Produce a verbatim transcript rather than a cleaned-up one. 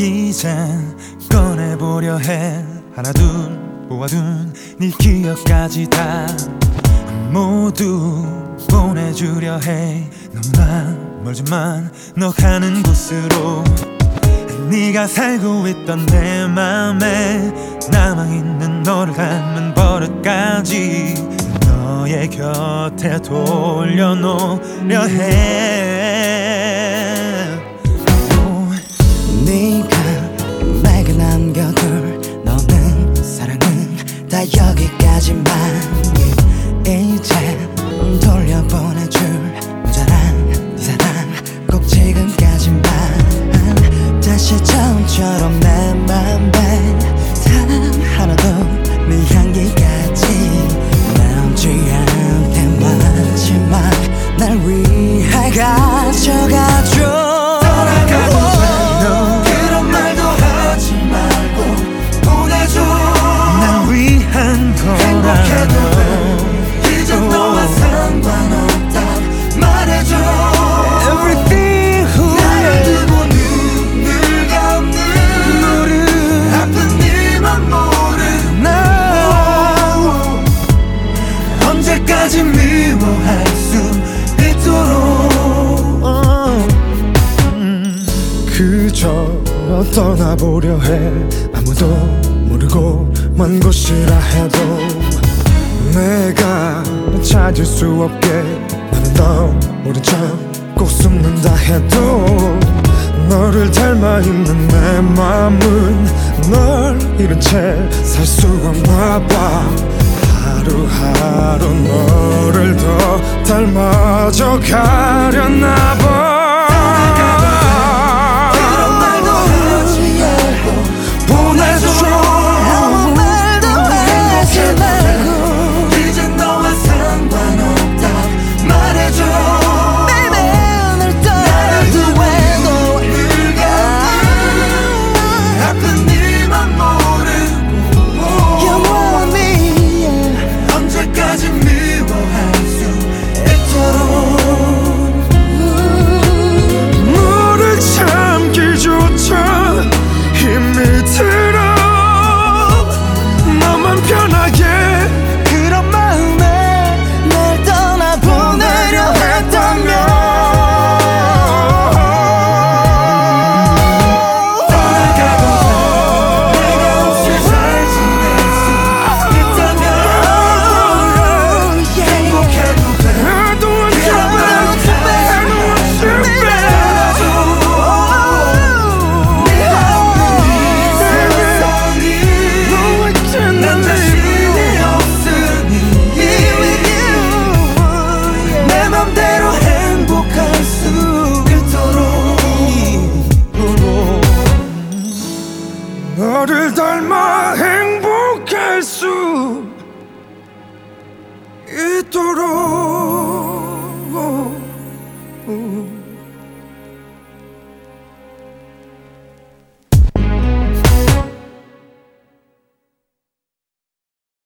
이젠 꺼내보려 해. 하나 둘 모아둔 네 기억까지 다 모두 보내주려 해. 너무나 멀지만 너 가는 곳으로 네가 살고 있던 내 맘에 남아있는 너를 닮은 버릇까지 너의 곁에 돌려놓으려 해. 네가 내게 남겨둘 너는 사랑은 다 여기까지만. 이제 돌려보내줄 모자란 네 사랑 꼭 지금까지만. 다시 처음처럼 내 맘에 단 하나도 네 향기까지 남지 않게 마지막 날 위해 가져가줘. 이제 너와 상관없다 말해줘. Everything who 나를 두고 눈을 감는 너를 아픈 네만 모르는 나 언제까지 미워할 수 있도록 그저 떠나보려 해. 아무도 모르고 먼 곳이라 해도 내가 찾을 수 없게 나는 너 모른 척 꼭 숨는다 해도 너를 닮아있는 내 맘은 널 잃은 채 살 수 없나 봐. 하루하루 너를 더 닮아져 가려나 봐.